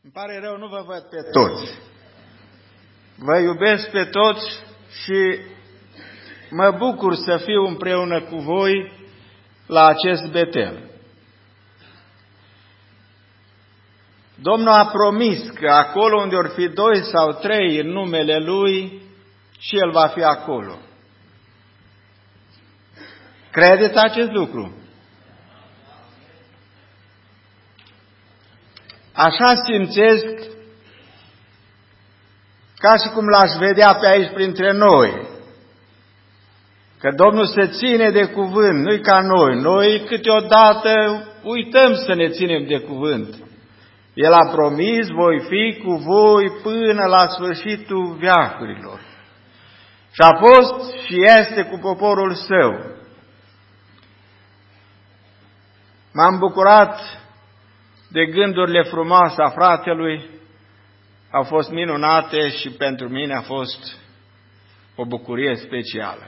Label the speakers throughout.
Speaker 1: Îmi pare rău, nu vă văd pe toți. Vă iubesc pe toți și mă bucur să fiu împreună cu voi la acest Betel. Domnul a promis că acolo unde or fi 2 sau 3 în numele Lui, și El va fi acolo. Credeți acest lucru? Așa simțesc ca și cum l-aș vedea pe aici printre noi. Că Domnul se ține de cuvânt, nu-i ca noi. Noi câteodată uităm să ne ținem de cuvânt. El a promis, voi fi cu voi până la sfârșitul veacurilor. Și a fost și este cu poporul său. M-am bucurat de gândurile frumoase a fratelui, au fost minunate și pentru mine a fost o bucurie specială.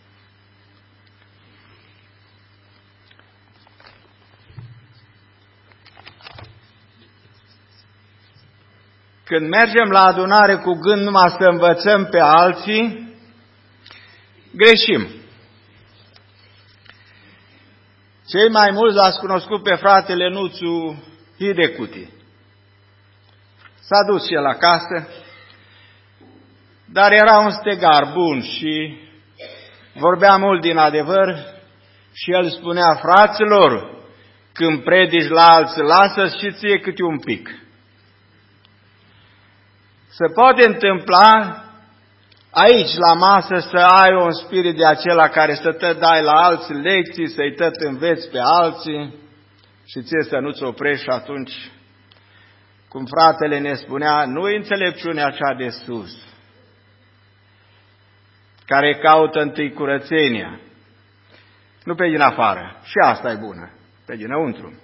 Speaker 1: Când mergem la adunare cu gând numai să învățăm pe alții, greșim. Cei mai mulți l-ați cunoscut pe fratele Nuțu Hidecuti. S-a dus și el acasă, dar era un stegar bun și vorbea mult din adevăr și el spunea: fraților, când predici la alții, lasă-ți și ție câte un pic. Se poate întâmpla aici, la masă, să ai un spirit de acela care să te dai la alții lecții, să-i tot înveți pe alții și ție să nu-ți oprești. Și atunci, cum fratele ne spunea, nu-i înțelepciunea cea de sus, care caută întâi curățenia, nu pe din afară, și asta e bună, pe dinăuntru.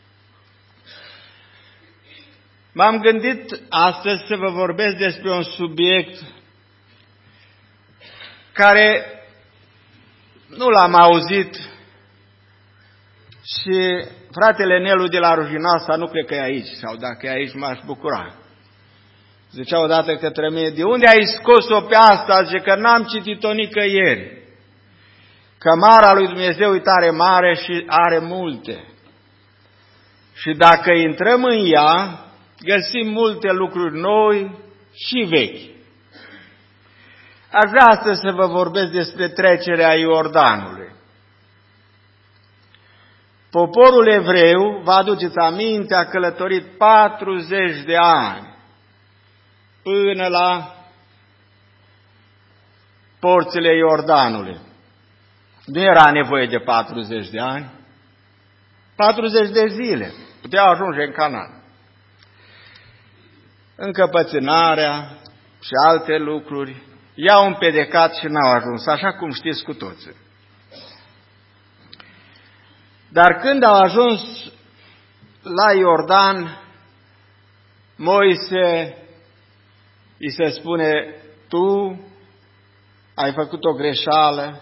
Speaker 1: M-am gândit astăzi să vă vorbesc despre un subiect care nu l-am auzit și fratele Nelu de la Rujinoasa nu cred că e aici, sau dacă e aici m-aș bucura. Zicea odată către mine: de unde ai scos-o pe asta? Zice că n-am citit-o nicăieri. Cămara lui Dumnezeu e tare mare și are multe. Și dacă intrăm în ea, găsim multe lucruri noi și vechi. Aș vrea astăzi să vă vorbesc despre trecerea Iordanului. Poporul evreu, vă aduceți aminte, a călătorit 40 de ani până la porțile Iordanului. Nu era nevoie de 40 de ani, 40 de zile. Puteau ajunge în Canaan. Încăpățânarea și alte lucruri i-au împedecat și n-au ajuns, așa cum știți cu toții. Dar când au ajuns la Iordan, Moise îi se spune: tu ai făcut o greșeală,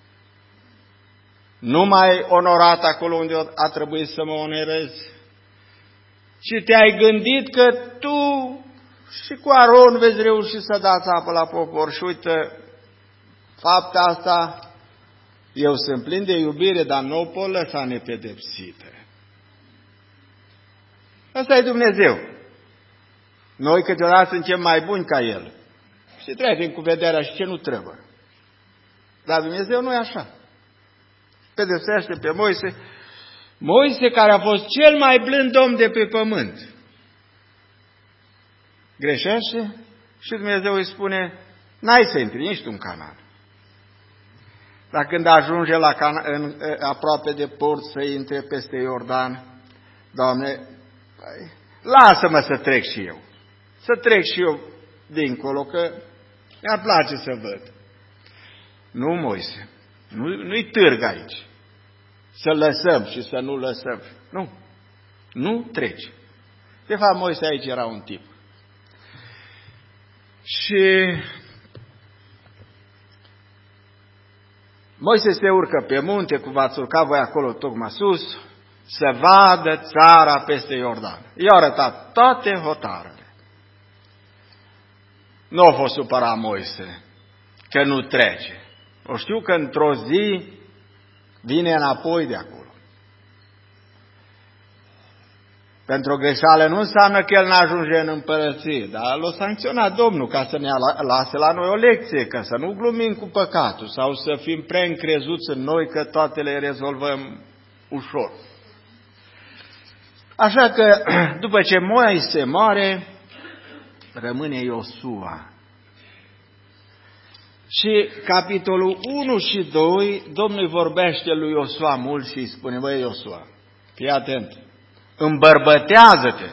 Speaker 1: nu m-ai onorat acolo unde a trebuit să mă onorezi, și te-ai gândit că tu și cu Aron veți reuși să dați apă la popor. Și uite, fapta asta, eu sunt plin de iubire, dar nu o pot lăsa nepedepsită. Ăsta e Dumnezeu. Noi câteodată suntem mai buni ca El și trecem cu vederea și ce nu trebuie. Dar Dumnezeu nu e așa. Pedepsește pe Moise, Moise care a fost cel mai blând om de pe pământ. Greșește și Dumnezeu îi spune: n-ai să intri nici tu în Canaan. Dar când ajunge la aproape de port să intre peste Iordan, Doamne, lasă-mă să trec și eu. Să trec și eu dincolo, că mi-ar place să văd. Nu, Moise, nu-i târg aici. Să lăsăm și să nu lăsăm. Nu treci. De fapt, Moise aici era un tip. Și Moise se urcă pe munte, cum v-ați urcat voi acolo tocmai sus, să vadă țara peste Iordan. I-au arătat toate hotarele. Nu a fost supărat Moise că nu trece. O știu că într-o zi vine înapoi de acolo. Pentru o greșeală nu înseamnă că el n-ajunge în împărăție, dar l-a sancționat Domnul ca să ne lase la noi o lecție, ca să nu glumim cu păcatul sau să fim prea încrezuți în noi că toate le rezolvăm ușor. Așa că, după ce Moise moare, rămâne Iosua. Și capitolul 1 și 2, Domnul vorbește lui Iosua mult și îi spune, băi Iosua, fii atent, îmbărbătează-te.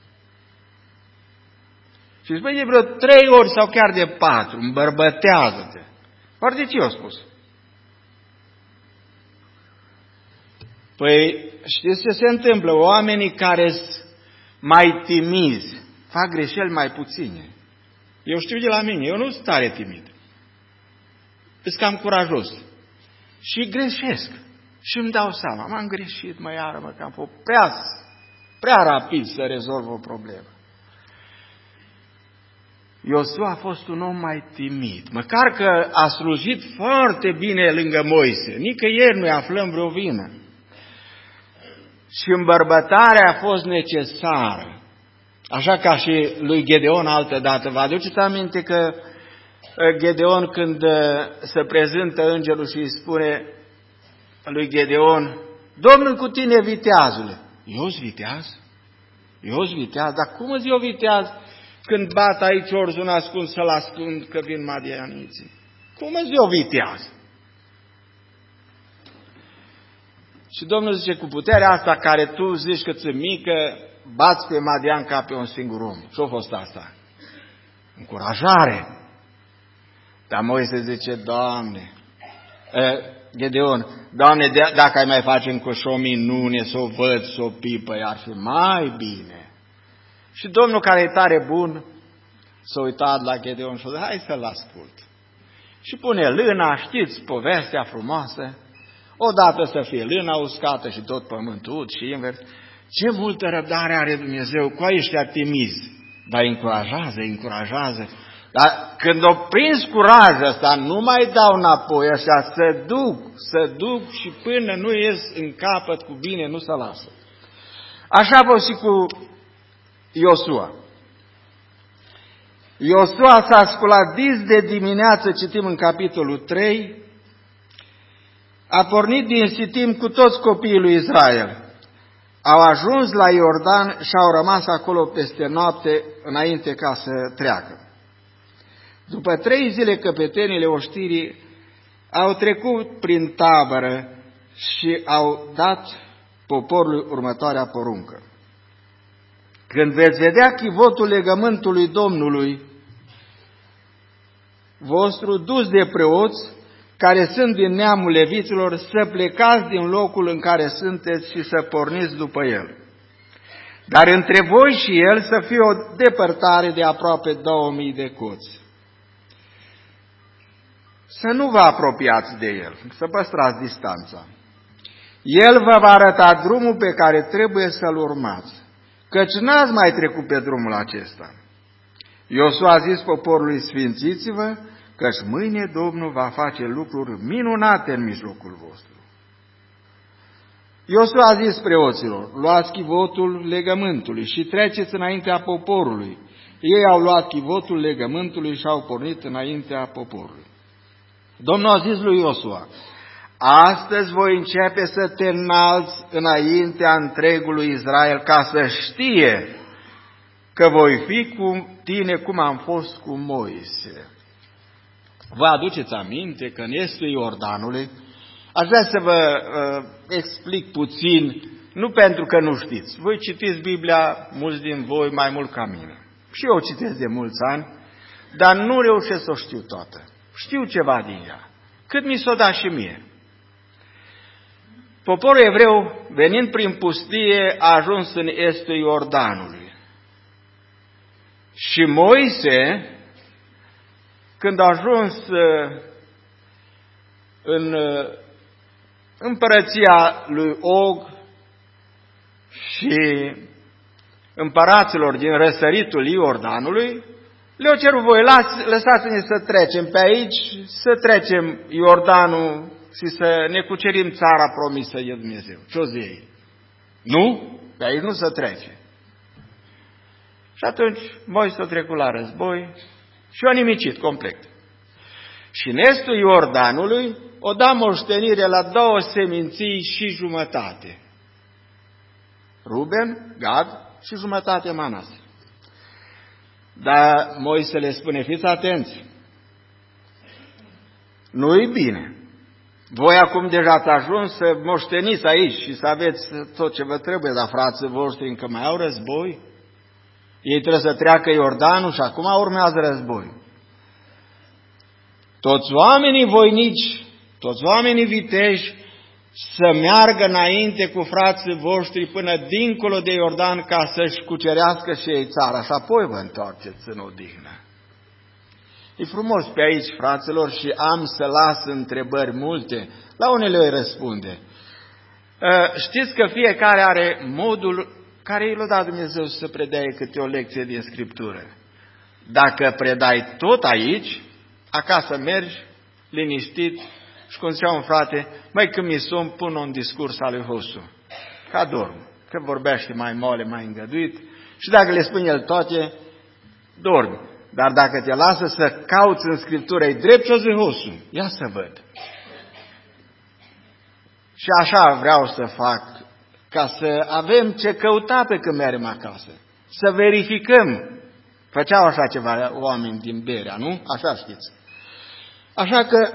Speaker 1: Și îi spune de vreo 3 ori sau chiar de 4, îmbărbătează-te. Foarte ce i-a spus? Păi, știți ce se întâmplă? Oamenii care sunt mai timizi fac greșeli mai puține. Eu știu de la mine, eu nu sunt tare timid. Sunt cam curajos. Și greșesc. Și îmi dau seama, m-am greșit, iară, că am fost prea rapid să rezolv o problemă. Iosua a fost un om mai timid, măcar că a slujit foarte bine lângă Moise. Nicăieri nu-i aflăm vreo vină. Și îmbărbătarea a fost necesară. Așa ca și lui Gedeon altădată. Vă aduceți aminte că Gedeon, când se prezintă îngerul și îi spune lui Gedeon, Domnul cu tine, viteazule. Eu-s viteaz? Eu-s viteaz? Dar cum îți eu viteaz când bat aici orzul ascuns să-l ascund că vin madianiții? Cum îți eu viteaz? Și Domnul zice, cu puterea asta care tu zici că ți-e mică, bați pe Madian ca pe un singur om. Ce-a fost asta? Încurajare. Dar Moise zice, Doamne, Gedeon, Doamne, dacă ai mai face încă și o minune, să o văd, să o pipă, ar fi mai bine. Și Domnul, care e tare bun, s-a uitat la Gedeon și a zis, hai să-l ascult. Și pune lâna, știți povestea frumoasă, odată să fie lâna uscată și tot pământul ud și invers. Ce multă răbdare are Dumnezeu cu ăștia timizi, dar încurajează. Dar când o prins curajul ăsta, nu mai dau înapoi, așa, să duc și până nu ies în capăt cu bine, nu se lasă. Așa a fost și cu Iosua. Iosua s-a sculat dis de dimineață, citim în capitolul 3, a pornit din Sitim cu toți copiii lui Israel. Au ajuns la Iordan și au rămas acolo peste noapte înainte ca să treacă. După 3 zile, căpetenile oștirii au trecut prin tabără și au dat poporului următoarea poruncă. Când veți vedea chivotul legământului Domnului vostru dus de preoți, care sunt din neamul leviților, să plecați din locul în care sunteți și să porniți după el. Dar între voi și el să fie o depărtare de aproape 2000 de coți. Să nu vă apropiați de el, să păstrați distanța. El vă va arăta drumul pe care trebuie să-l urmați, căci n-ați mai trecut pe drumul acesta. Iosua a zis poporului, sfințiți-vă, căci mâine Domnul va face lucruri minunate în mijlocul vostru. Iosua a zis preoților, luați chivotul legământului și treceți înaintea poporului. Ei au luat chivotul legământului și au pornit înaintea poporului. Domnul a zis lui Iosua, astăzi voi începe să te înalți înaintea întregului Israel ca să știe că voi fi cu tine cum am fost cu Moise. Vă aduceți aminte că în estul Iordanului, aș vrea să vă explic puțin, nu pentru că nu știți. Voi citiți Biblia, mulți din voi, mai mult ca mine. Și eu citesc de mulți ani, dar nu reușesc să o știu toată. Știu ceva din ea, cât mi s-o da și mie. Poporul evreu, venind prin pustie, a ajuns în estul Iordanului. Și Moise, când a ajuns în împărăția lui Og, și împăraților din răsăritul Iordanului, le-au cerut voi, lăsați-ne să trecem pe aici, să trecem Iordanul și să ne cucerim țara promisă de Dumnezeu. Ce-o zi ei? Nu? Pe aici nu se trece. Și atunci Moise a trecut la război și a nimicit complet. Și în estul Iordanului o da moștenire la 2 seminții și jumătate. Ruben, Gad și jumătate Manase. Dar Moise le spune, fiți atenți, nu-i bine. Voi acum deja ați ajuns să moșteniți aici și să aveți tot ce vă trebuie, dar frații voștri încă mai au război. Ei trebuie să treacă Iordanul și acum urmează război. Toți oamenii voinici, toți oamenii viteji să meargă înainte cu frații voștri până dincolo de Iordan ca să-și cucerească și ei țara și apoi vă întoarceți în odihnă. E frumos pe aici, fraților, și am să las întrebări multe. La unele îi răspunde. Știți că fiecare are modul care i-l-a dat Dumnezeu să predea câte o lecție din Scriptură. Dacă predai tot aici, acasă mergi, liniștit, și cum zicea un frate, măi, când mi sun, pun un discurs al lui Hosu, ca dorm, că vorbește mai mole, mai îngăduit, și dacă le spune el toate, dormi. Dar dacă te lasă să cauți în Scriptură-i drept, ce-o zi Hosu? Ia să văd. Și așa vreau să fac, ca să avem ce căuta pe când mergem acasă. Să verificăm. Făceau așa ceva oameni din Berea, nu? Așa știți. Așa că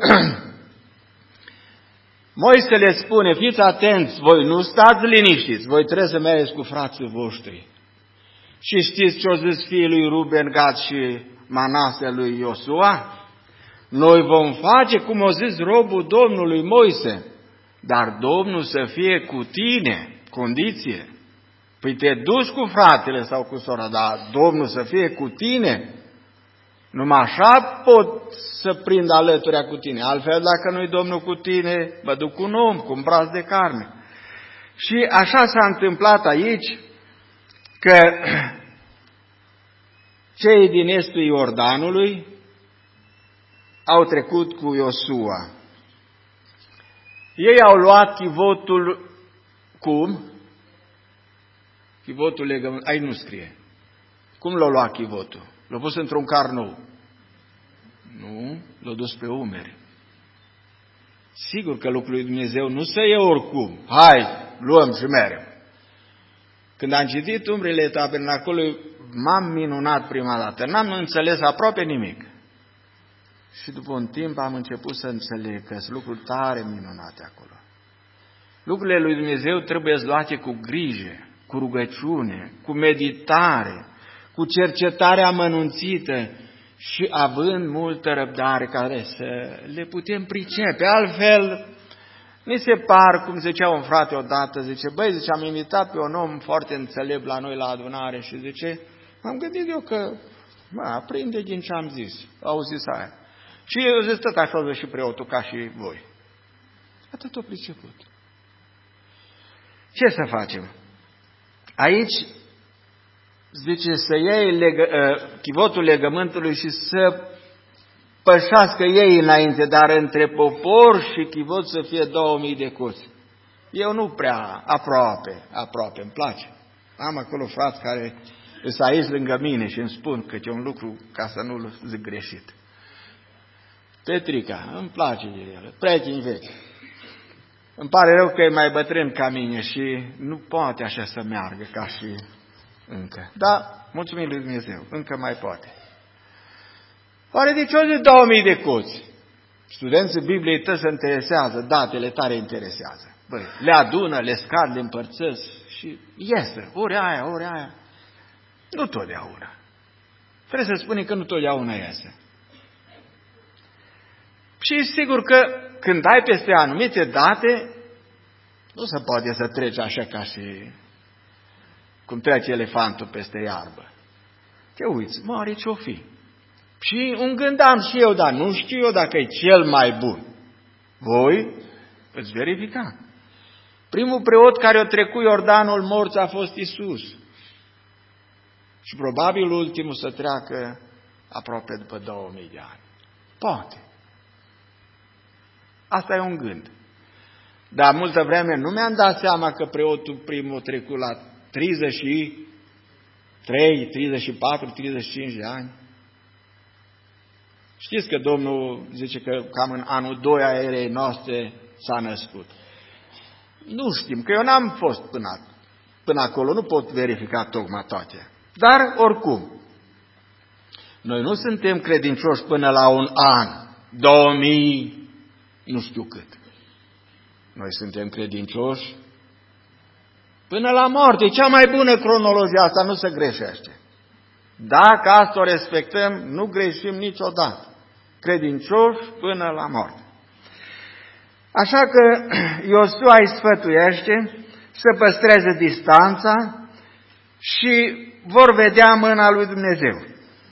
Speaker 1: Moise le spune, fiți atenți, voi nu stați liniștiți, voi trebuie să mergeți cu frații voștri. Și știți ce-o zis fiii lui Ruben, Gad și Manase lui Iosua? Noi vom face cum o zis robul Domnului Moise, dar Domnul să fie cu tine, condiție. Păi te duci cu fratele sau cu sora, dar Domnul să fie cu tine. Numai așa pot să prind alăturea cu tine. Altfel, dacă nu-i Domnul cu tine, mă duc cu un om, cu un braț de carne. Și așa s-a întâmplat aici, că cei din estul Iordanului au trecut cu Iosua. Ei au luat chivotul, cum? Chivotul legământ, aici nu scrie. Cum l-au luat chivotul? L-au pus într-un car nou. Nu, l-au dus pe umeri. Sigur că lucrul lui Dumnezeu nu se ia oricum. Hai, luăm și mergem. Când am citit umbrele tabernacolului, m-am minunat prima dată. N-am înțeles aproape nimic. Și după un timp am început să înțeleg că sunt lucruri tare minunate acolo. Lucrurile lui Dumnezeu trebuie luate cu grijă, cu rugăciune, cu meditare, cu cercetare amănunțită și având multă răbdare care să le putem pricepe. Altfel, mi se par, cum zicea un frate odată, zice, băi, zice, am invitat pe un om foarte înțelept la noi la adunare și zice, m-am gândit eu că, aprinde din ce am zis, au zis aia. Și eu zic, tot așa zis și preotul, ca și voi. Atât o priceput. Ce să facem? Aici zice să iei chivotul legământului și să pășească ei înainte, dar între popor și chivot să fie 2000 de coți. Eu nu prea aproape, îmi place. Am acolo frați care sunt aici lângă mine și îmi spun că e un lucru ca să nu-l zic greșit. Petrica, îmi place de el, prieteni vechi. Îmi pare rău că e mai bătrân ca mine și nu poate așa să meargă ca și încă. Dar, mulțumim lui Dumnezeu, încă mai poate. Oare de ce o zi 2000 de coți? Studenții Bibliei tăi se interesează, datele tare interesează. Băi, le adună, le scad, le împărțesc și iese, ori aia. Nu totdeauna. Trebuie să spunem că nu totdeauna iese. Și sigur că când ai peste anumite date, nu se poate să treci așa ca și cum trece elefantul peste iarbă. Te uiți, mare ce-o fi. Și un gând am și eu, dar nu știu eu dacă e cel mai bun. Voi îți verifica. Primul preot care a trecut Iordanul morți a fost Iisus. Și probabil ultimul să treacă aproape după 2000 de ani. Poate. Asta e un gând. Dar multă vreme nu mi-am dat seama că preotul primul a trecut la 33, 34, 35 de ani. Știți că Domnul zice că cam în anul 2 a erei noastre s-a născut. Nu știm, că eu n-am fost până acolo, nu pot verifica tocmai toate. Dar, oricum, noi nu suntem credincioși până la un an, 2000, nu știu cât. Noi suntem credincioși până la moarte. E cea mai bună cronologie, asta nu se greșește. Dacă asta o respectăm, nu greșim niciodată. Credincioși până la moarte. Așa că Iosua îi sfătuiește să păstreze distanța și vor vedea mâna lui Dumnezeu.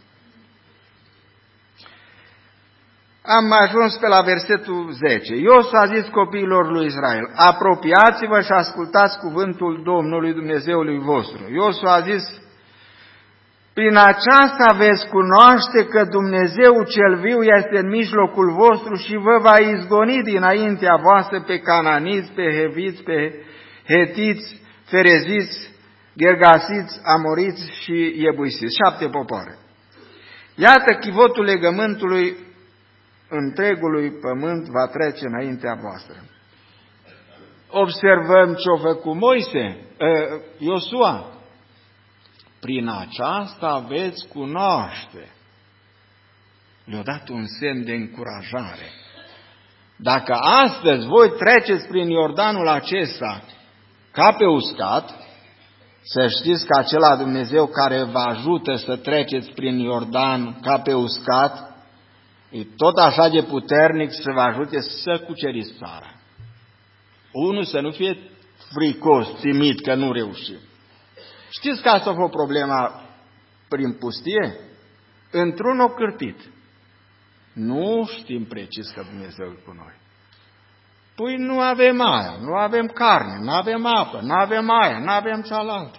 Speaker 1: Am ajuns pe la versetul 10. Iosua a zis copiilor lui Israel: apropiați-vă și ascultați cuvântul Domnului Dumnezeului vostru. Iosua a zis: prin aceasta veți cunoaște că Dumnezeu cel viu este în mijlocul vostru și vă va izgoni dinaintea voastră pe cananiți, pe heviți, pe hetiți, fereziți, gergasiți, amoriți și iebuisiți. 7 popoare. Iată chivotul legământului întregului pământ va trece înaintea voastră. Observăm ce-a făcut Iosua. Prin aceasta veți cunoaște. Le-a dat un semn de încurajare. Dacă astăzi voi treceți prin Iordanul acesta ca pe uscat, să știți că acela Dumnezeu care vă ajută să treceți prin Iordan ca pe uscat, e tot așa de puternic să vă ajute să cuceriți țara. Unul să nu fie fricos, timid că nu reușim. Știți că asta a fost problema prin pustie? Într-un o cârtit. Nu știm precis că Dumnezeu e cu noi. Păi nu avem aia, nu avem carne, nu avem apă, nu avem aia, nu avem cealaltă.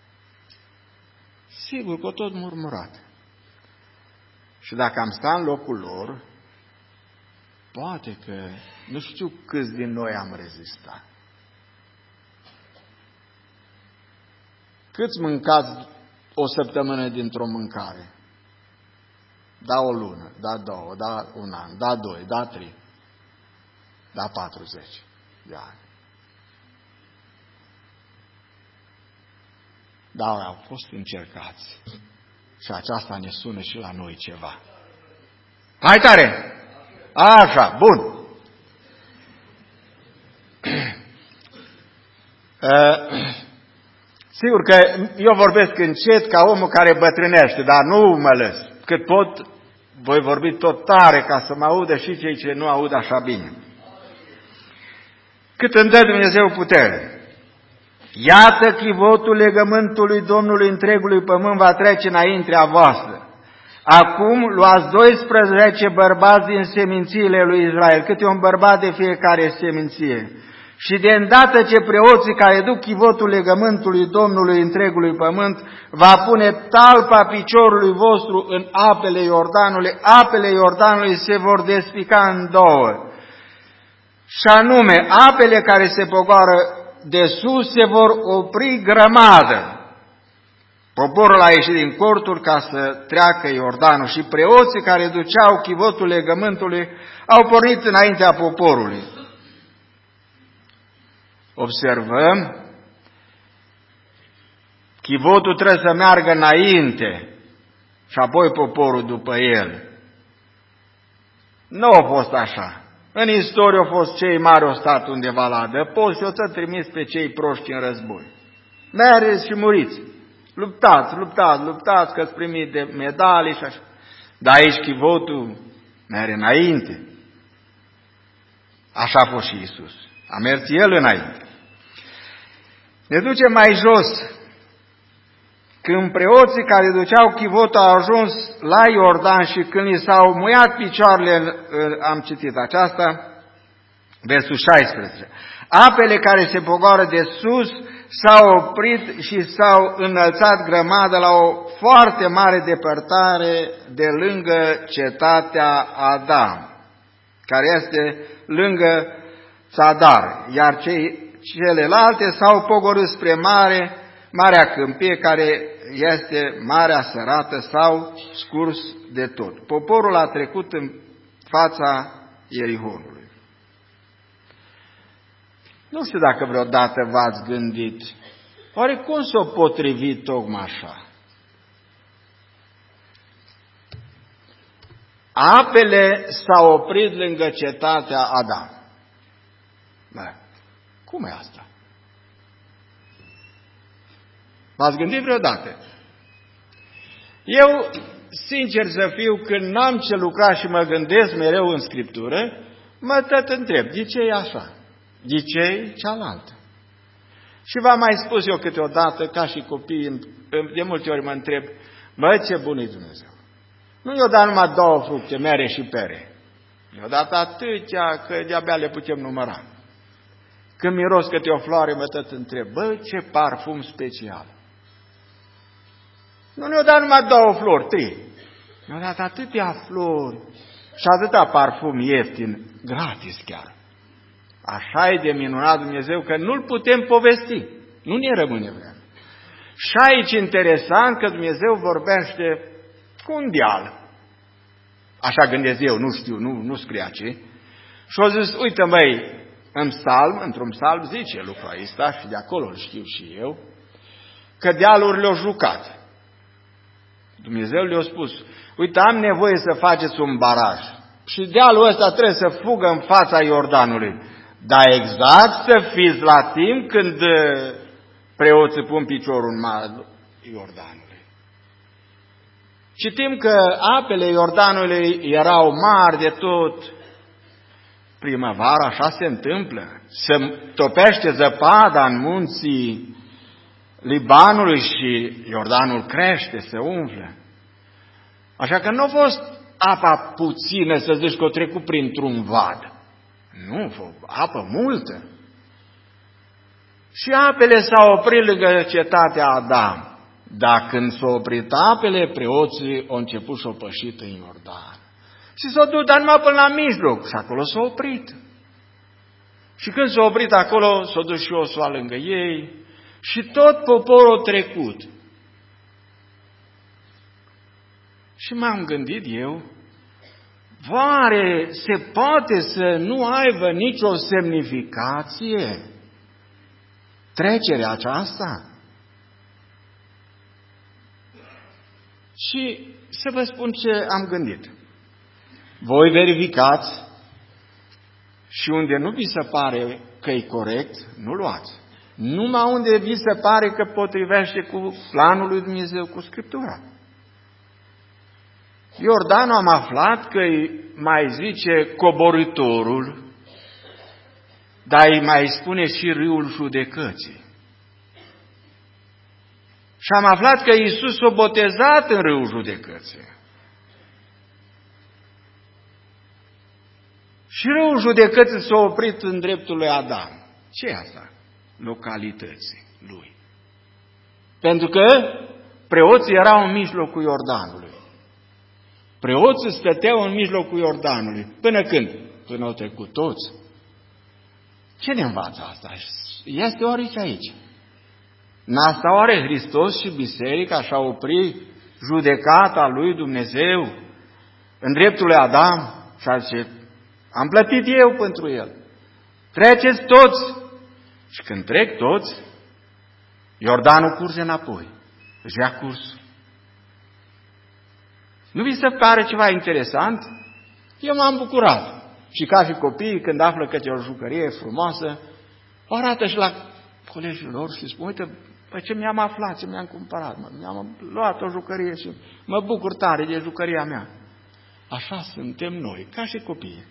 Speaker 1: Sigur că tot murmurat. Și dacă am stat în locul lor, poate că nu știu câți din noi am rezistat. Câți mâncați o săptămână dintr-o mâncare? Da o lună, da 2, da un an, da 2, da 3, da 40 de ani. Da, au fost încercați. Și aceasta ne sună și la noi ceva. Hai tare! Așa, bun. Sigur că eu vorbesc încet ca omul care bătrânește, dar nu mă lăs. Cât pot, voi vorbi tot tare ca să mă audă și cei ce nu aud așa bine. Cât îmi dă Dumnezeu putere. Iată chivotul legământului Domnului întregului pământ va trece înaintea voastră. Acum luați 12 bărbați din semințiile lui Israel, câte un bărbat de fiecare seminție. Și de îndată ce preoții care duc chivotul legământului Domnului întregului pământ va pune talpa piciorului vostru în apele Iordanului se vor despica în două. Și anume, apele care se pogoară de sus se vor opri grămadă. Poporul a ieșit din corturi ca să treacă Iordanul și preoții care duceau chivotul legământului au pornit înaintea poporului. Observăm, chivotul trebuie să meargă înainte și apoi poporul după el. Nu a fost așa. În istorie au fost cei mari au stat undeva la adăpost și o trimis pe cei proști în război. Mergeți și muriți. Luptați, că-ți primiți de medalii și așa. Dar aici chivotul merge înainte. Așa a fost și Iisus. A mers El înainte. Ne ducem mai jos. Când preoții care duceau chivotul au ajuns la Iordan și când li s-au muiat picioarele, am citit aceasta, Versul 16. Apele care se pogoară de sus s-au oprit și s-au înălțat grămadă la o foarte mare depărtare de lângă cetatea Adam, care este lângă Țadar, iar celelalte s-au pogorât spre Marea Câmpie, care este Marea Sărată, s-au scurs de tot. Poporul a trecut în fața Ierihonului. Nu știu dacă vreodată v-ați gândit, oare cum s-o potrivit tocmai așa? Apele s-au oprit lângă cetatea Adam. Da. Cum e asta? V-ați gândit vreodată? Eu, sincer să fiu, când n-am ce lucra și mă gândesc mereu în Scriptură, mă tot întreb, de ce e așa? De ce e cealaltă? Și v-am mai spus eu câteodată, ca și copii, de multe ori mă întreb, ce bun e Dumnezeu! Nu i-o dat numai 2 fructe, mere și pere. I-o dat atâtea că de-abia le putem număra. Când miros câte o floare, mă tot întreb, ce parfum special! Nu ne-o dat numai 2 flori, 3. Ne-o dat atâtea flori și atâta parfum ieftin, gratis chiar. Așa e de minunat Dumnezeu că nu-L putem povesti. Nu ne rămâne vreme. Și aici interesant că Dumnezeu vorbește cu un deal. Așa gândesc eu, nu știu, nu scrie aici. Și a zis, uite măi, într-un psalm zice lucrul ăsta și de acolo îl știu și eu, că dealul le-a jucat. Dumnezeu le-a spus, uite, am nevoie să faceți un baraj și dealul ăsta trebuie să fugă în fața Iordanului. Dar exact să fiți la timp când preoții pun piciorul în marul Iordanului. Citim că apele Iordanului erau mari de tot. Primăvara așa se întâmplă. Se topește zăpada în munții Libanului și Iordanul crește, se umflă. Așa că nu a fost apa puțină, să zici că o trecut printr-un vad. Nu, apă multă. Și apele s-au oprit lângă cetatea Adam. Dar când s-au oprit apele, preoții au început și-o pășit în Iordan. Și s-au dus, dar numai până la mijloc. Și acolo s-au oprit. Și când s-au oprit acolo, s-au dus și Iosua lângă ei. Și tot poporul a trecut. Și m-am gândit eu, oare se poate să nu aibă nicio semnificație trecerea aceasta? Și să vă spun ce am gândit. Voi verificați și unde nu vi se pare că e corect, nu luați. Numai unde vi se pare că potrivește cu planul lui Dumnezeu, cu Scriptura. Iordanul am aflat că îi mai zice coborâtorul, dar îi mai spune și râul judecății. Și am aflat că Iisus s-a botezat în râul judecății. Și râul judecății s-a oprit în dreptul lui Adam. Ce e asta? Localității lui. Pentru că preoții erau în mijlocul Iordanului. Preoții stăteau în mijlocul Iordanului. Până când? Până au trecut toți. Ce ne învață asta? Este orice aici. N-asta oare Hristos și Biserica și-au oprit judecata lui Dumnezeu în dreptul lui Adam și a zis, am plătit eu pentru el. Treceți toți. Și când trec toți, Iordanul curge înapoi. Își ia cursul. Nu vi se pare ceva interesant? Eu m-am bucurat. Și ca și copiii, când află că e o jucărie frumoasă, o arată și la colegii lor și spun, uite, ce mi-am aflat, ce mi-am cumpărat. Mi-am luat o jucărie și mă bucur tare de jucăria mea. Așa suntem noi, ca și copiii.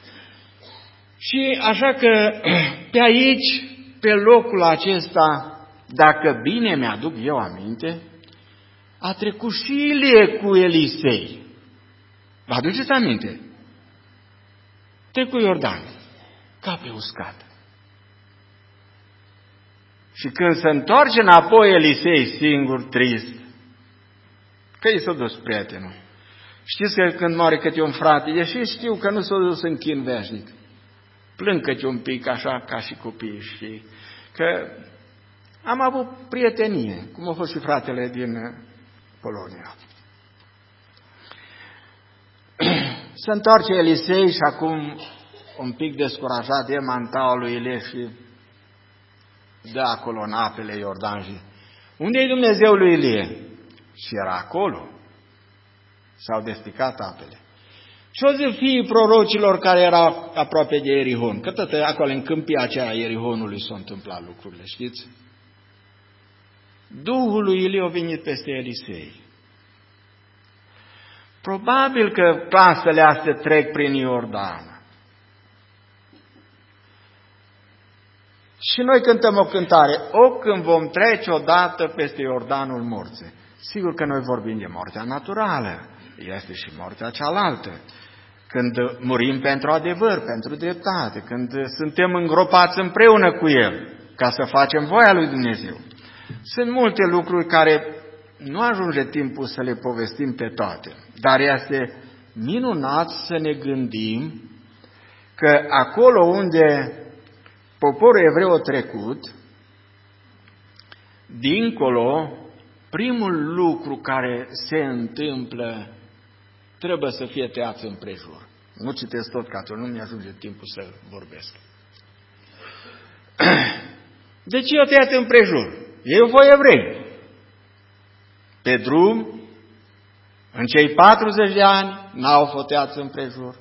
Speaker 1: Și așa că pe aici, pe locul acesta, dacă bine mi-aduc eu aminte, a trecut și Ilie cu Elisei. Vă aduceți aminte? Trecut Iordan. ca pe uscat. Și când se întoarce înapoi Elisei singur, trist, că i s-a dus prietenul. Știți că când moare câte un frate, deși știu că nu s-a dus în chin veșnic, plâng câte un pic așa ca și copiii, știi? Că am avut prietenie, cum a fost și fratele din Polonia. Se întoarce Elisei și acum un pic descurajat de mantaul lui Ilie și dă acolo în apele Iordan. Unde e Dumnezeul lui Ilie? Și era acolo. S-au despicat apele. Și o zi fiii prorocilor care erau aproape de Ierihon, că tot acolo în câmpia aceea Ierihonului s-au întâmplat lucrurile, știți? Duhul lui Ilie a venit peste Elisei. Probabil că clasele astea trec prin Iordan. Și noi cântăm o cântare, când vom trece odată peste Iordanul morții. Sigur că noi vorbim de moartea naturală, este și moartea cealaltă. Când murim pentru adevăr, pentru dreptate, când suntem îngropați împreună cu El, ca să facem voia lui Dumnezeu. Sunt multe lucruri care nu ajunge timpul să le povestim pe toate, dar este minunat să ne gândim că acolo unde poporul evreu a trecut, dincolo, primul lucru care se întâmplă trebuie să fie tăiați împrejur. Nu citesc tot, că atunci nu mi-ajunge timpul să vorbesc. De ce i-au tăiat împrejur? Ei au fost evrei. Pe drum, în cei 40 de ani, n-au fost tăiați împrejur.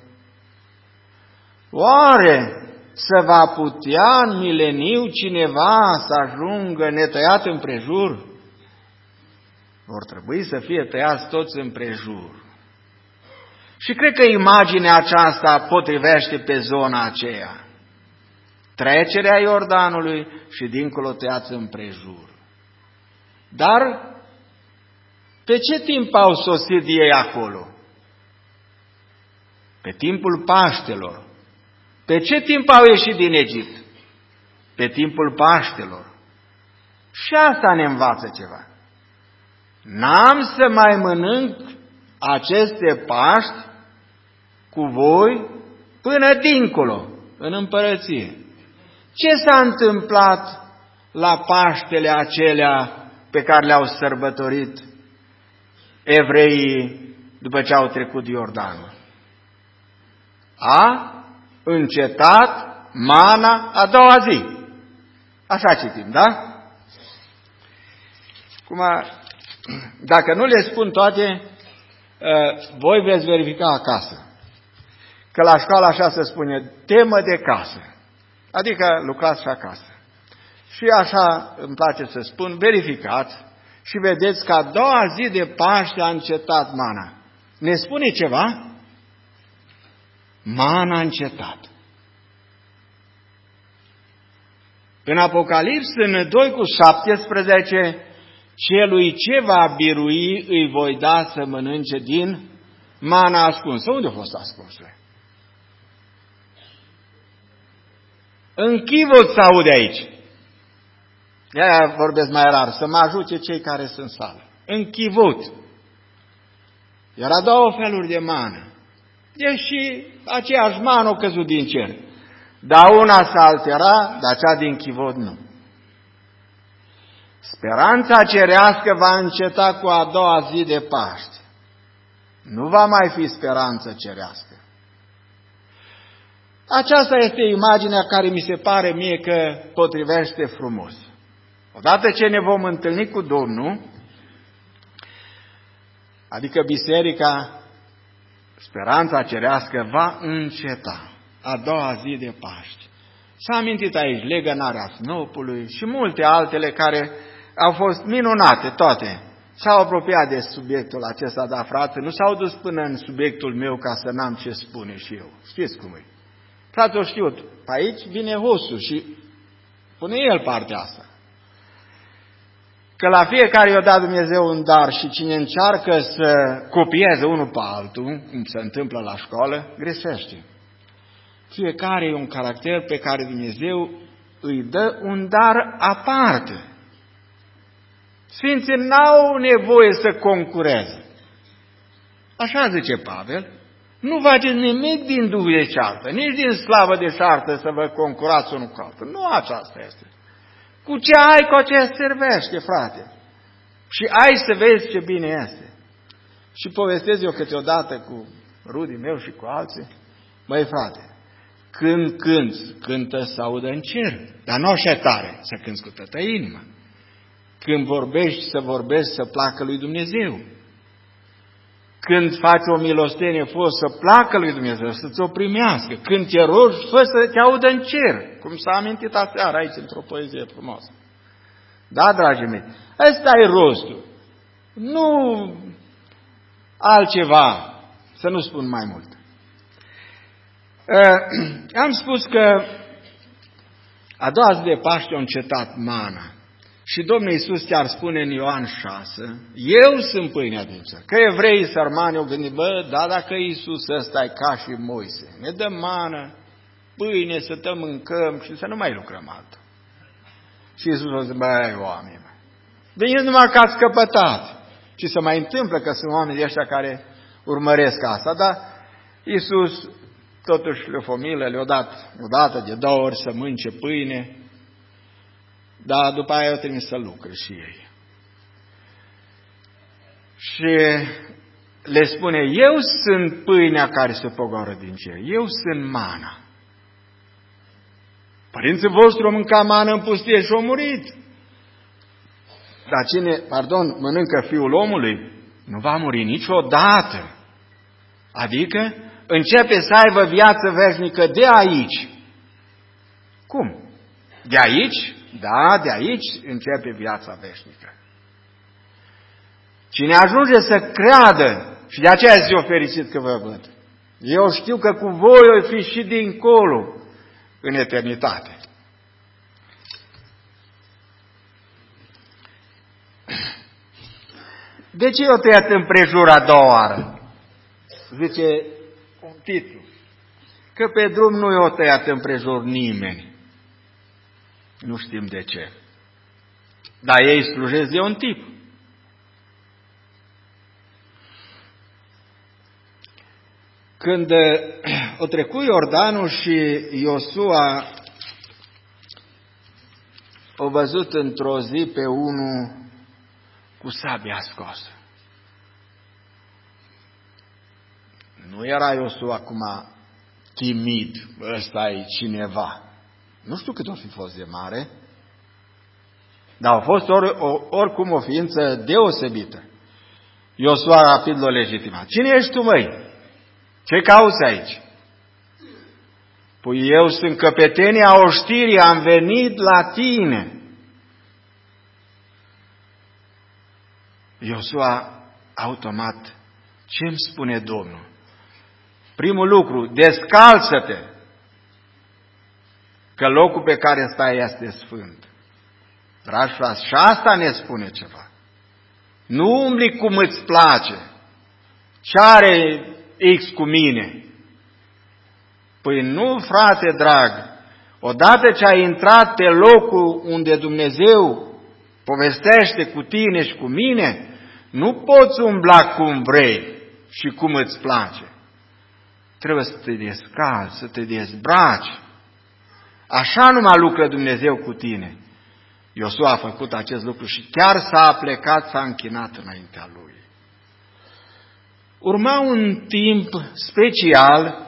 Speaker 1: Oare să va putea în mileniu cineva să ajungă netăiat împrejur? Vor trebui să fie tăiați toți împrejur. Și cred că imaginea aceasta potrivește pe zona aceea. Trecerea Iordanului și dincolo tăiați împrejur. Dar pe ce timp au sosit ei acolo? Pe timpul Paștelor. Pe ce timp au ieșit din Egipt? Pe timpul Paștelor. Și asta ne învață ceva. N-am să mai mănânc aceste Paști cu voi până dincolo, în împărăție. Ce s-a întâmplat la Paștele acelea pe care le-au sărbătorit evreii după ce au trecut Iordanul? A încetat mana a doua zi. Așa citim, da? Dacă nu le spun toate, voi veți verifica acasă. Că la școală așa se spune, temă de casă. Adică lucrați și acasă. Și așa îmi place să spun, verificați și vedeți că a doua zi de Paște a încetat mana. Ne spune ceva? Mana a încetat. În Apocalips, în 2:17, celui ce va birui îi voi da să mănânce din mana ascunsă. Unde a fost ascunsă? În chivot se aude aici. De-aia vorbesc mai rar, să mă ajute cei care sunt în sală. În chivot. Era două feluri de mană. Deși aceeași mană a căzut din cer. Dar una se altera, dar cea din chivot nu. Speranța cerească va înceta cu a doua zi de Paște. Nu va mai fi speranță cerească. Aceasta este imaginea care mi se pare mie că potrivește frumos. Odată ce ne vom întâlni cu Domnul, adică biserica, speranța cerească va înceta a doua zi de Paște. S-a amintit aici legănarea snopului și multe altele care au fost minunate toate. S-au apropiat de subiectul acesta, dar frate, nu s-au dus până în subiectul meu ca să n-am ce spune și eu. Știți cum e? Frații-o știut, pe aici vine hosul și pune el partea asta. Că la fiecare i-a dat Dumnezeu un dar și cine încearcă să copieze unul pe altul, cum se întâmplă la școală, greșește. Fiecare e un caracter pe care Dumnezeu îi dă un dar aparte. Sfinții n-au nevoie să concureze. Așa zice Pavel, nu faceți nimic din duh de ceartă, nici din slavă de ceartă să vă concurați unul cu altul. Nu aceasta este. Cu ce ai, cu aceea servește, frate. Și ai să vezi ce bine este. Și povestez eu câteodată cu rudii meu și cu alții. Măi, frate, când cânți, cântă să audă în cer, dar nu așa tare, să cânți cu toată inima. Când vorbești, să vorbești să placă lui Dumnezeu. Când faci o milostenie, fă să placă lui Dumnezeu, să-ți o primească. Când te rogi, fă să te audă în cer, cum s-a amintit aseară aici într-o poezie frumoasă. Da, dragii mei, ăsta e rostul. Nu altceva, să nu spun mai mult. Am spus că a doua zi de Paște a încetat mana. Și Domnul Iisus chiar spune în Ioan 6, eu sunt pâinea din cer. Că evreii sărmani au gândit, bă, da, dacă Iisus ăsta e ca și Moise, ne dă mană, pâine, să te mâncăm și să nu mai lucrăm altă. Și Iisus a zis, băi, oameni, veniți numai că ați căpătat. Și se mai întâmplă că sunt oameni de ăștia care urmăresc asta, dar Iisus totuși le-o fomilă, le-o dat odată, de 2 ori să mânce pâine, dar după aia o trimis să lucre și ei. Și le spune, eu sunt pâinea care se pogoră din cer, eu sunt mana. Părinții voștri au mâncat mană în pustie și au murit. Dar cine, mănâncă Fiul omului, nu va muri niciodată. Adică începe să aibă viață veșnică de aici. Cum? De aici? Da, de aici începe viața veșnică. Cine ajunge să creadă, și de aceea zi-o fericit că vă văd, eu știu că cu voi o fi și dincolo în eternitate. De ce eu tăiat împrejur a doua oară? Zice un titlu. Că pe drum nu i-o tăiat împrejur nimeni. Nu știm de ce. Dar ei slujesc de un tip. Când o trecut Iordanul și Iosua o văzut într-o zi pe unul cu sabia scoasă. Nu era Iosua acum timid, ăsta e cineva. Nu știu cât o fi fost de mare, dar a fost oricum o ființă deosebită. Iosua rapid l-a legitimat. Cine ești tu, măi? Ce cauți aici? Păi eu sunt căpetenia oștirii, am venit la tine. Iosua, automat, ce-mi spune Domnul? Primul lucru, descalță-te, că locul pe care stai este sfânt. Dragi frați, și asta ne spune ceva. Nu umbli cum îți place. Ce are X cu mine? Păi nu, frate drag, odată ce ai intrat pe locul unde Dumnezeu povestește cu tine și cu mine, nu poți umbla cum vrei și cum îți place. Trebuie să te descalți, să te dezbraci. Așa numai lucră Dumnezeu cu tine. Iosua a făcut acest lucru și chiar s-a plecat, s-a închinat înaintea lui. Urma un timp special,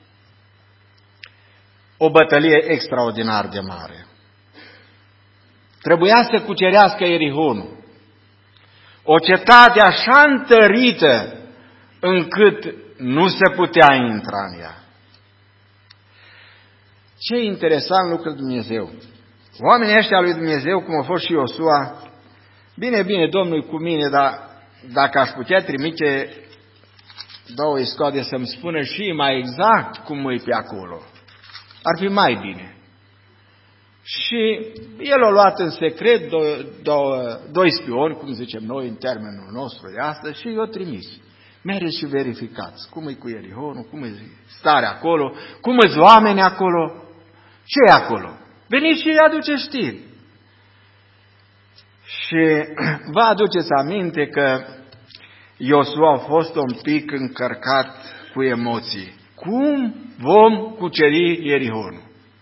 Speaker 1: o bătălie extraordinar de mare. Trebuia să cucerească Ierihonul. O cetate așa întărită încât nu se putea intra în ea. Ce interesant lucru Dumnezeu. Oamenii ăștia lui Dumnezeu, cum a fost și Iosua, bine, Domnul cu mine, dar dacă aș putea trimite 2 iscoade să-mi spună și mai exact cum e pe acolo, ar fi mai bine. Și el a luat în secret 2 spioni, cum zicem noi în termenul nostru de astăzi, și i-a trimis. Mergeți și verificați cum e cu Ierihonul, cum e starea acolo, cum sunt oameni acolo, ce e acolo. Veniți și aduceți știri. Și vă aduceți aminte că Iosua a fost un pic încărcat cu emoții. Cum vom cuceri Ierihonul?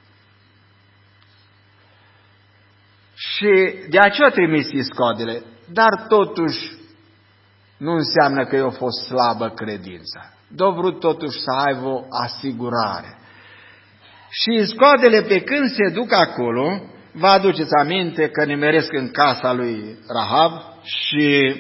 Speaker 1: Și de aceea a trimis iscoadele, dar totuși nu înseamnă că i-a fost slabă credința. D-a vrut totuși să aibă o asigurare. Și iscoadele, pe când se duc acolo, vă aduceți aminte că nimeresc în casa lui Rahab și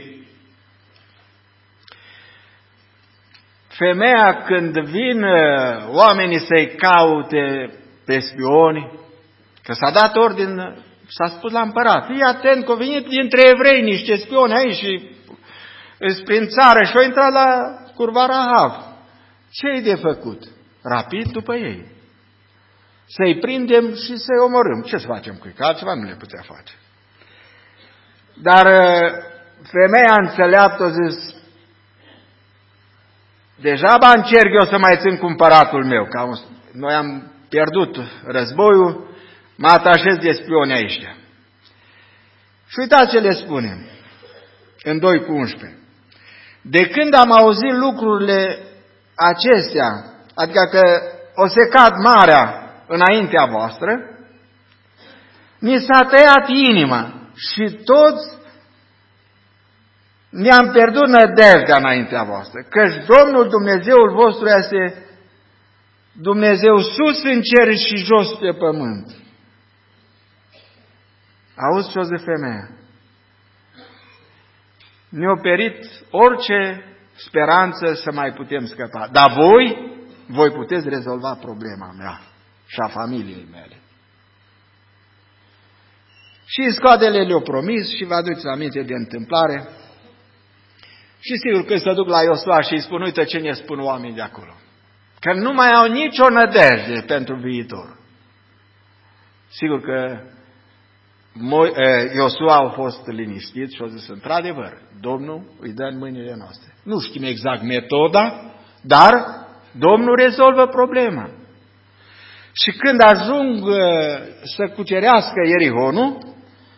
Speaker 1: femeia, când vin oamenii să-i caute pe spioni, că s-a dat ordin, s-a spus la împărat, fii atent că au venit dintre evrei niște spioni aici și prin țară și au intrat la curva Rahab. Ce-i de făcut? Rapid după ei. Să-i prindem și să-i omorâm. Ce să facem cu ei? Că altceva nu le putea face. Dar femeia înțeleaptă a zis, degeaba încerc eu să mai țin cu împăratul meu, că noi am pierdut războiul, mă atașez de spioni aici. Și uitați ce le spune în 2:11. De când am auzit lucrurile acestea, adică că o secat marea înaintea voastră, mi s-a tăiat inima și toți ne-am pierdut nădejdea înaintea voastră, căci Domnul Dumnezeul vostru este Dumnezeu sus în cer și jos pe pământ. Auzi ce o zi femeia? Ne-a perit orice speranță să mai putem scăpa. Dar voi puteți rezolva problema mea și a familiei mele. Și scoadele le-au promis și vă aduceți aminte de întâmplare. Și sigur că se duc la Iosua și îi spun, uite ce ne spun oamenii de acolo. Că nu mai au nicio nădejde pentru viitor. Sigur că Iosua a fost liniștit și a zis, într-adevăr, Domnul îi dă în mâinile noastre. Nu știm exact metoda, dar Domnul rezolvă problema. Și când ajung să cucerească Ierihonul,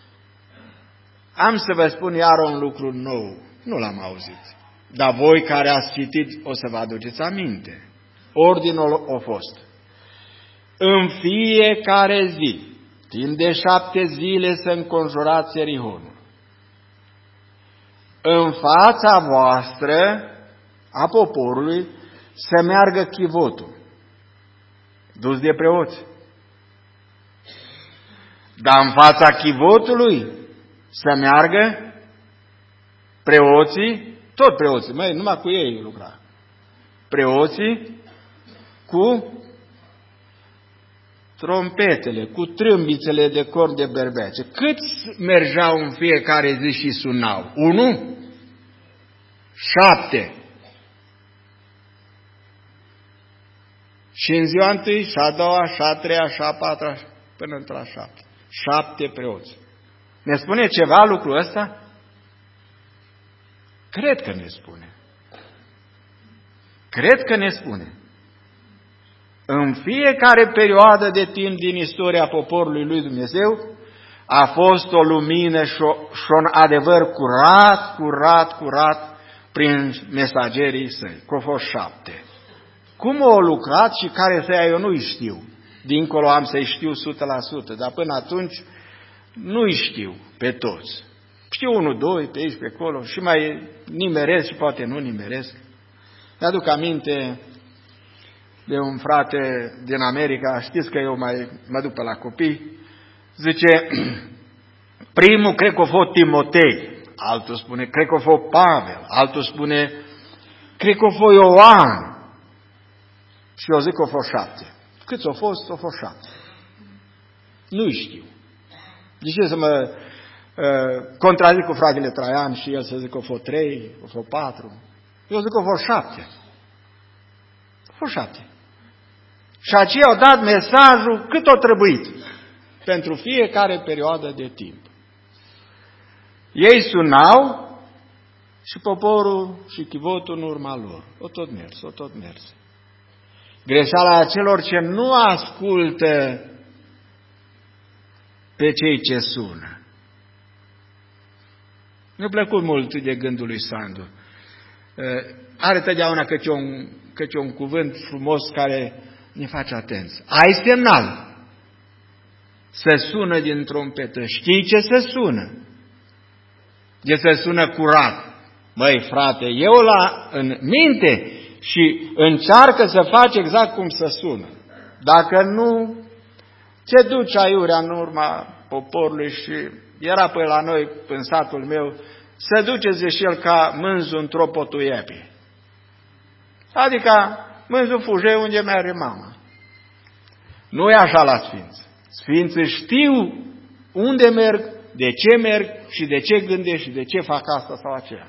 Speaker 1: am să vă spun iar un lucru nou. Nu l-am auzit. Dar voi care ați citit o să vă aduceți aminte. Ordinul a fost. În fiecare zi, timp de 7 zile să înconjurați Ierihonul. În fața voastră a poporului să meargă chivotul, dus de preoți. Dar în fața chivotului să meargă preoții, tot preoții, numai cu ei lucra. Preoții cu trompetele, cu trâmbițele de corn de berbece. Câți mergeau în fiecare zi și sunau? 1? 7. Și în ziua întâi, și a doua, și a treia, și a patra, până într-a 7. 7 preoți. Ne spune ceva lucrul ăsta? Cred că ne spune. Cred că ne spune. În fiecare perioadă de timp din istoria poporului lui Dumnezeu a fost o lumină și un adevăr curat prin mesagerii săi. Că au fost 7. Cum au lucrat și care să ia eu nu-i știu. Dincolo am să-i știu 100%, dar până atunci nu-i știu pe toți. Știu 1, 2, pe aici, pe acolo și mai nimeresc și poate nu nimeresc. Mi-aduc aminte de un frate din America, știți că eu mai mă duc pe la copii, zice, primul cred că a fost Timotei, altul spune, cred că a fost Pavel, altul spune, cred că a fost Ioan. Și eu zic că a fost 7. Câți au fost? Au fost 7. Nu știu. De ce să mă contrazic cu fratele Traian și el să zic că au fost 3, au fost 4? Eu zic că au fost 7. Au fost 7. Și aceia au dat mesajul cât o trebuit pentru fiecare perioadă de timp. Ei sunau Și poporul și chivotul în urma lor. O tot mers. Greșeala celor ce nu ascultă pe cei ce sună. Mi-a plăcut mult de gândul lui Sandu. Are totdeauna căci un cuvânt frumos care ne face atenți. Ai semnal să sună din trompetă. Știi ce să sună? De să sună curat. Măi, frate, eu în minte și încearcă să faci exact cum să sună. Dacă nu, ce duci aiurea în urma poporului și era pe la noi, în satul meu, să duceți și el ca mânzul într-o potuiepe. Adică mânzul fuge unde merge mama. Nu e așa la Sfinți. Sfinții știu unde merg, de ce merg și de ce gândesc și de ce fac asta sau aceea.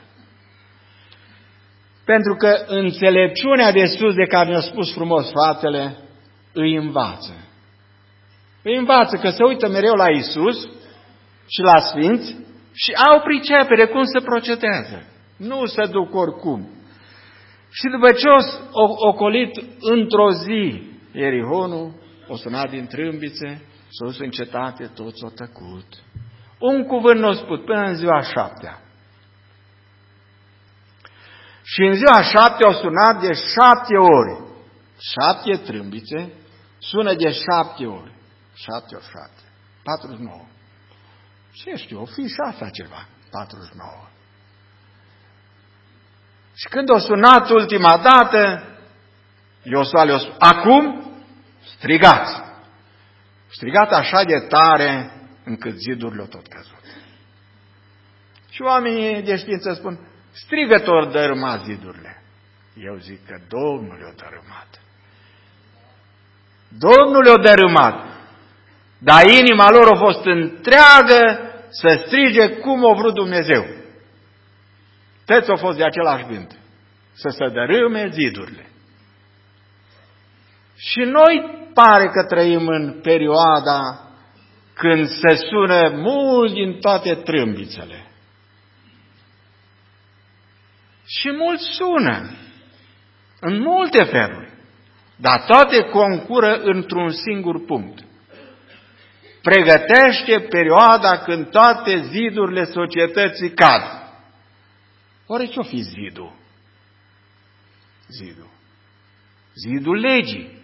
Speaker 1: Pentru că înțelepciunea de sus de care ne-a spus frumos fratele, îi învață. Îi învață că se uită mereu la Iisus și la Sfinți și au pricepere cum se procedează. Nu se duc oricum. Și după ce o ocolit într-o zi Ierihonul, o sunat din trâmbițe, s-a dus în cetate, toți au tăcut. Un cuvânt n-a spus până în ziua 7-a. Și în ziua 7 au sunat de 7 ori. 7 trâmbițe sună de 7 ori. 7 ori 7. 49. Ce știu, o fi și asta ceva. 49. Și când a sunat ultima dată, Iosua le-a spus, acum strigați. Strigat așa de tare încât zidurile au tot căzut. Și oamenii de știință spun, strigător dărâma zidurile. Eu zic că Domnul le-a dărâmat. Domnul le-a dărâmat. Dar inima lor a fost întreagă să strige cum a vrut Dumnezeu. Toți au fost de același gând. Să se dărâme zidurile. Și noi pare că trăim în perioada când se sună mult din toate trâmbițele. Și mulți sună în multe feluri, dar toate concură într-un singur punct. Pregătește perioada când toate zidurile societății cad. Oare ce-o fi zidul? Zidul legii.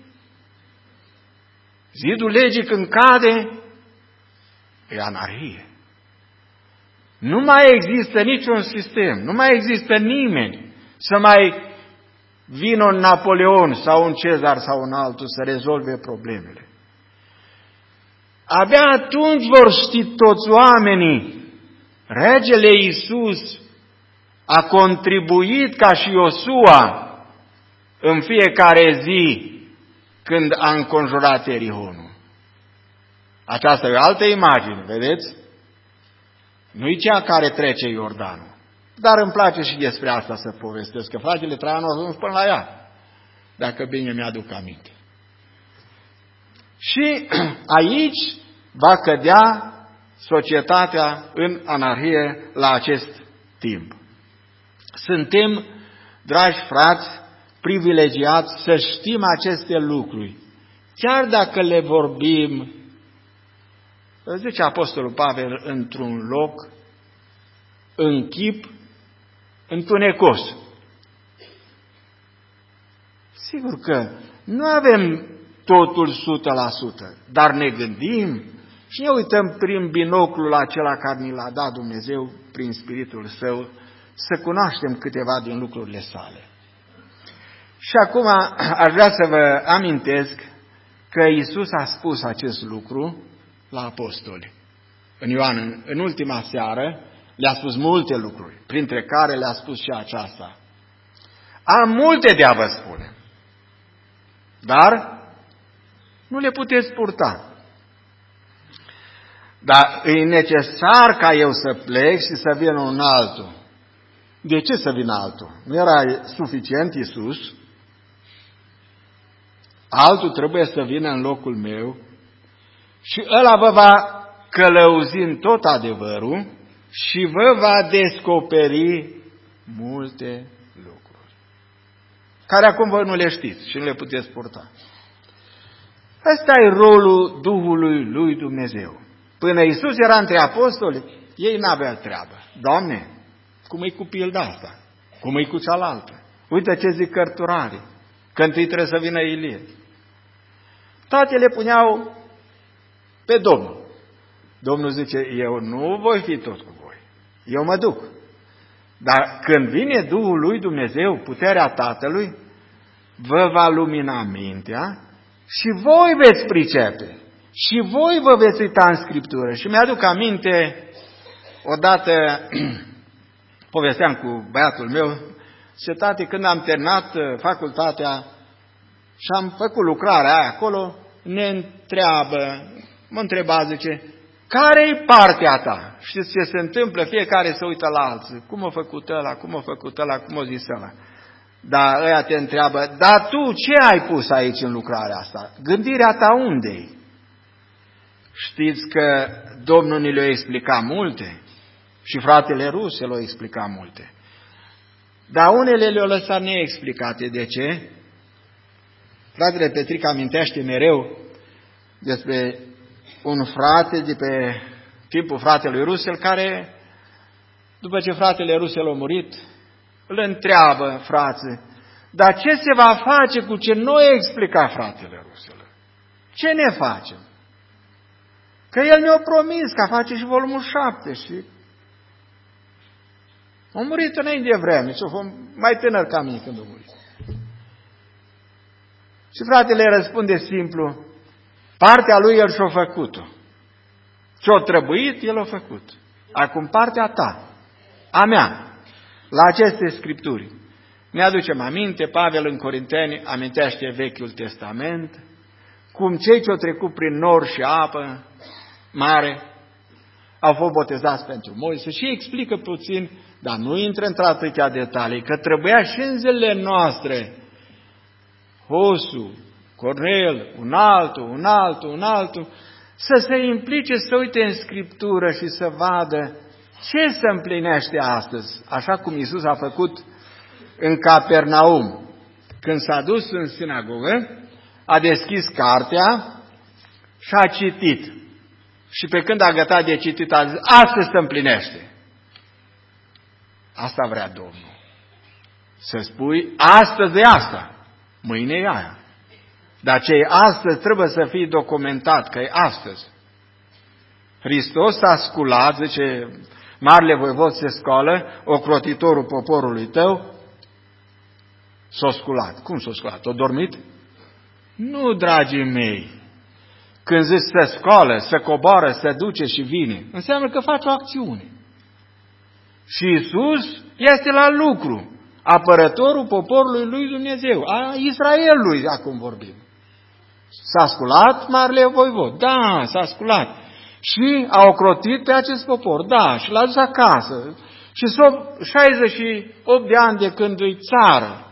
Speaker 1: Zidul legii când cade, e anarhie. Nu mai există niciun sistem, nu mai există nimeni să mai vină un Napoleon sau un Cezar sau un altul să rezolve problemele. Abia atunci vor ști toți oamenii. Regele Iisus a contribuit ca și Iosua în fiecare zi când a înconjurat Ierihonul. Aceasta e o altă imagine, vedeți? Nu-i cea care trece Iordanul. Dar îmi place și despre asta să povestesc, că fratele Traian a ajuns până la ea, dacă bine mi-aduc aminte. Și aici va cădea societatea în anarhie la acest timp. Suntem, dragi frați, privilegiați să știm aceste lucruri. Chiar dacă le vorbim, zice Apostolul Pavel, într-un loc, în chip, întunecos. Sigur că nu avem totul 100%, dar ne gândim și ne uităm prin binoclul acela care ni l-a dat Dumnezeu prin Spiritul Său să cunoaștem câteva din lucrurile sale. Și acum aș vrea să vă amintesc că Iisus a spus acest lucru la apostoli. În Ioan, în ultima seară, le-a spus multe lucruri, printre care le-a spus și aceasta. Am multe de a vă spune, dar nu le puteți purta. Dar e necesar ca eu să plec și să vină un altul. De ce să vină altul? Nu era suficient Iisus? Altul trebuie să vină în locul meu și ăla vă va călăuzi în tot adevărul și vă va descoperi multe lucruri, care acum voi nu le știți și nu le puteți purta. Ăsta e rolul Duhului lui Dumnezeu. Până Iisus era între apostoli, ei n-aveau treabă. Doamne, cum e cu pilda asta? Cum e cu cealaltă? Uite ce zic cărturarii, că întâi trebuie să vină Ilie. Toate le puneau pe Domnul. Domnul zice, eu nu voi fi tot cu voi, eu mă duc. Dar când vine Duhul lui Dumnezeu, puterea Tatălui, vă va lumina mintea și voi veți pricepe. Și voi vă veți uita în Scriptură. Și mi-aduc aminte, odată povesteam cu băiatul meu, și tati, când am terminat facultatea și am făcut lucrarea aia acolo, mă întreba, zice, care-i partea ta? Știți ce se întâmplă? Fiecare se uită la alții. Cum a făcut ăla, cum a făcut ăla, cum a zis ăla. Dar ăia te întreabă, dar tu ce ai pus aici în lucrarea asta? Gândirea ta unde-i? Știți că Domnul ni le-a explicat multe și fratele Ruse le-a explicat multe. Dar unele le-au lăsat neexplicate. De ce? Fratele Petric amintește mereu despre un frate de pe timpul fratelui Rusel care, după ce fratele Rusel a murit, îl întreabă frații, dar ce se va face cu ce nu a explicat fratele Rusel? Ce ne facem? Că el ne-a promis că face și volumul 7 și a murit înainte de vreme și a fost mai tânăr ca mine când a murit. Și fratele răspunde simplu, partea lui el și-a făcut-o. Ce-a trebuit, el a făcut. Acum partea ta, a mea, la aceste Scripturi. Ne aducem aminte, Pavel în Corinteni amintește Vechiul Testament, cum cei ce au trecut prin nor și apă mare au fost botezați pentru Moise și explică puțin, dar nu intră într-atâtea detalii, că trebuia și în zilele noastre Hosu, Cornel, un altul, să se implice, să uite în Scriptură și să vadă ce se împlinește astăzi, așa cum Iisus a făcut în Capernaum. Când s-a dus în sinagogă, a deschis cartea și a citit. Și pe când a gătat de citit, a zis, astăzi se împlinește. Asta vrea Domnul. Să spui, astăzi e asta, mâine e aia. Dar ce e astăzi trebuie să fie documentat, că e astăzi. Hristos s-a sculat, zice, marele voivod se scoală, ocrotitorul poporului tău, s-a sculat. Cum s-a sculat? A dormit? Nu, dragii mei. Când zici să scoală, să coboară, să duce și vine, înseamnă că face o acțiune. Și Iisus este la lucru, apărătorul poporului lui Dumnezeu, a Israelului, acum vorbim. S-a sculat marele voivod, da, s-a sculat. Și a ocrotit pe acest popor, da, și l-a dus acasă. Și 68 de ani de când îi țară.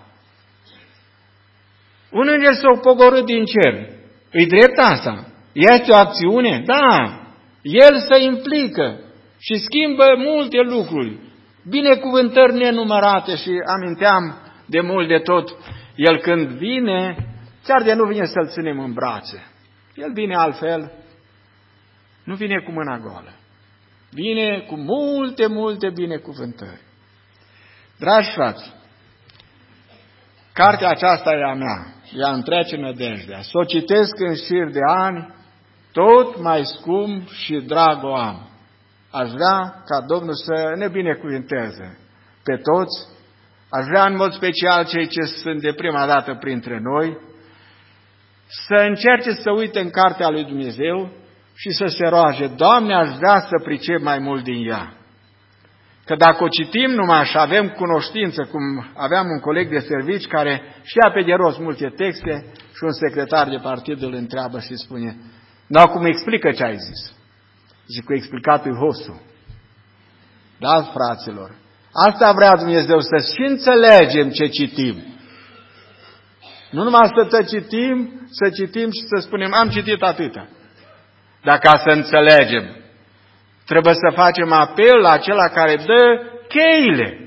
Speaker 1: Un înger s-a pogorât din cer. Îi drept asta? Este o acțiune? Da. El se implică și schimbă multe lucruri. Binecuvântări nenumărate și aminteam de mult de tot. El când vine, chiar de nu vine să-l ținem în brațe. El vine altfel. Nu vine cu mâna goală. Vine cu multe binecuvântări. Dragi frați, cartea aceasta e a mea. Ea îmi trece nădejdea. S-o citesc în șir de ani, tot mai scump și drag o am. Aș vrea ca Domnul să ne binecuvânteze pe toți. Aș vrea în mod special cei ce sunt de prima dată printre noi să încerce să uite în cartea lui Dumnezeu și să se roage, Doamne, aș vrea să pricep mai mult din ea. Că dacă o citim numai și avem cunoștință, cum aveam un coleg de servici care știa pe de rost multe texte și un secretar de partid îl întreabă și spune, dar cum explică ce ai zis? Zic, cu explicatul Hosu. Da, fraților? Asta vrea Dumnezeu, să și înțelegem ce citim. Nu numai să citim și să spunem, am citit atâta. Dar ca să înțelegem, trebuie să facem apel la acela care dă cheile.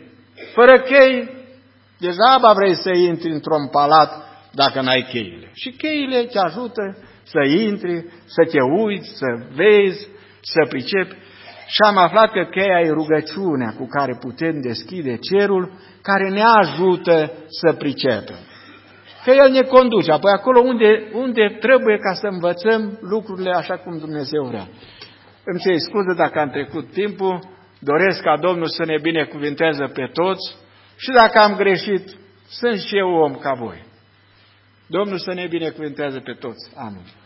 Speaker 1: Fără chei, degeaba vrei să intri într-un palat dacă n-ai cheile. Și cheile te ajută să intri, să te uiți, să vezi, să pricepi. Și am aflat că cheia e rugăciunea cu care putem deschide cerul, care ne ajută să pricepem. Că El ne conduce, apoi acolo unde trebuie ca să învățăm lucrurile așa cum Dumnezeu vrea. Îmi cer scuze dacă am trecut timpul, doresc ca Domnul să ne binecuvinteze pe toți și dacă am greșit, sunt și eu om ca voi. Domnul să ne binecuvinteze pe toți. Amin.